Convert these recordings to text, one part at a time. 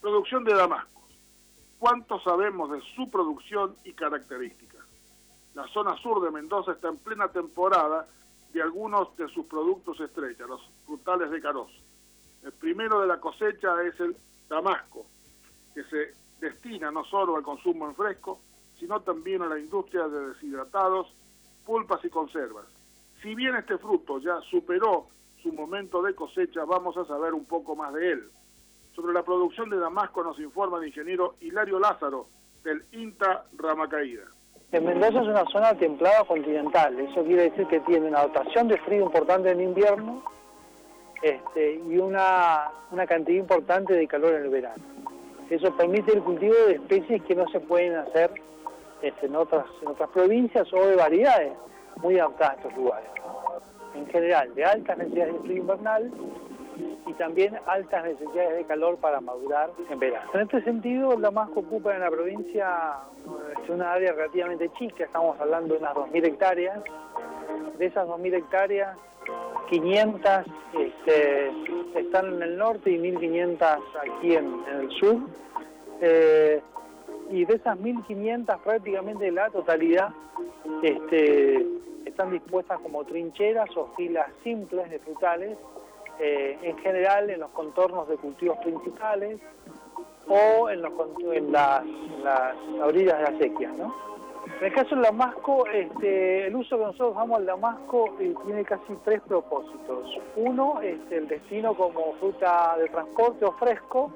Producción de damascos. ¿Cuánto sabemos de su producción y características? La zona sur de Mendoza está en plena temporada de algunos de sus productos estrella, los frutales de Carós. El primero de la cosecha es el damasco, que se destina no solo al consumo en fresco, sino también a la industria de deshidratados, pulpas y conservas. Si bien este fruto ya superó su momento de cosecha, vamos a saber un poco más de él. Sobre la producción de damasco nos informa el ingeniero Hilario Lázaro, del INTA Ramacaída. En Mendoza es una zona templada continental, eso quiere decir que tiene una dotación de frío importante en invierno y una cantidad importante de calor en el verano. Eso permite el cultivo de especies que no se pueden hacer en otras provincias o de variedades muy adaptadas a estos lugares. En general, de altas necesidades de frío invernal y también altas necesidades de calor para madurar en verano. En este sentido, el damasco ocupa en la provincia una área relativamente chica, estamos hablando de unas 2.000 hectáreas. De esas 2.000 hectáreas, 500 están en el norte y 1.500 aquí en el sur. Y de esas 1.500, prácticamente la totalidad están dispuestas como trincheras o filas simples de frutales, en general en los contornos de cultivos principales o en las orillas de las acequias, ¿no? En el caso del damasco, el uso que nosotros damos al damasco tiene casi 3 propósitos. Uno, el destino como fruta de transporte o fresco,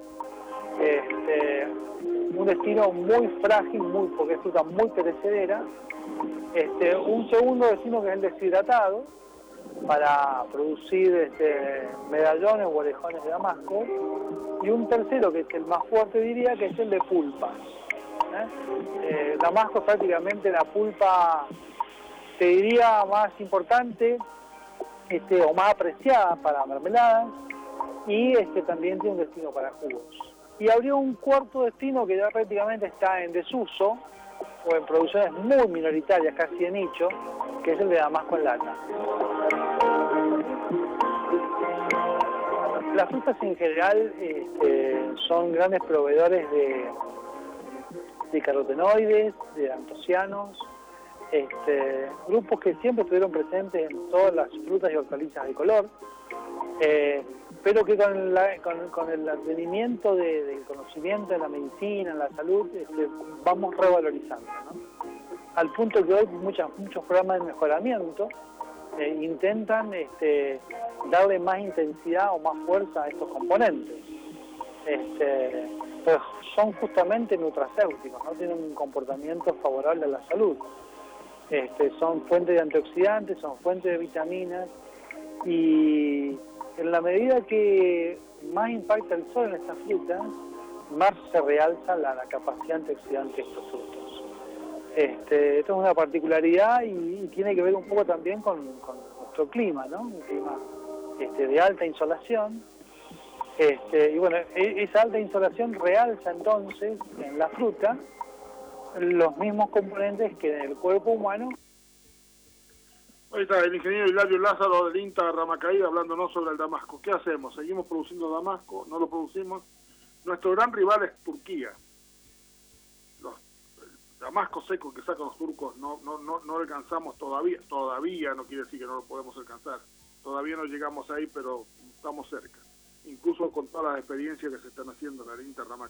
un destino muy frágil, porque es fruta muy perecedera. Un segundo destino que es el deshidratado, para producir medallones o orejones de damasco. Y un tercero, que es el más fuerte diría, que es el de pulpas. Damasco es prácticamente la pulpa, te diría, más importante o más apreciada para mermeladas, y también tiene un destino para jugos. Y habría un cuarto destino que ya prácticamente está en desuso o en producciones muy minoritarias, casi de nicho, que es el de damasco en lata. Las frutas en general son grandes proveedores de carotenoides, de antocianos, grupos que siempre estuvieron presentes en todas las frutas y hortalizas de color, pero que con el advenimiento del conocimiento en la medicina, en la salud, vamos revalorizando, ¿no? Al punto que hoy muchos programas de mejoramiento intentan darle más intensidad o más fuerza a estos componentes. Pues son justamente nutracéuticos, ¿no? Tienen un comportamiento favorable a la salud. Son fuentes de antioxidantes, son fuentes de vitaminas, y en la medida que más impacta el sol en estas frutas, más se realza la capacidad antioxidante de estos frutos. Esto es una particularidad y tiene que ver un poco también con nuestro clima, ¿no? Un clima de alta insolación. Y bueno, esa alta insolación realza entonces en la fruta los mismos componentes que en el cuerpo humano. Ahí está el ingeniero Hilario Lázaro del INTA Ramacaída hablándonos sobre el damasco. ¿Qué hacemos? ¿Seguimos produciendo damasco? ¿No lo producimos? Nuestro gran rival es Turquía. El damasco seco que sacan los turcos no alcanzamos todavía. Todavía no quiere decir que no lo podemos alcanzar. Todavía no llegamos ahí, pero estamos cerca. Incluso con todas las experiencias que se están haciendo en el INTA Ramacaída.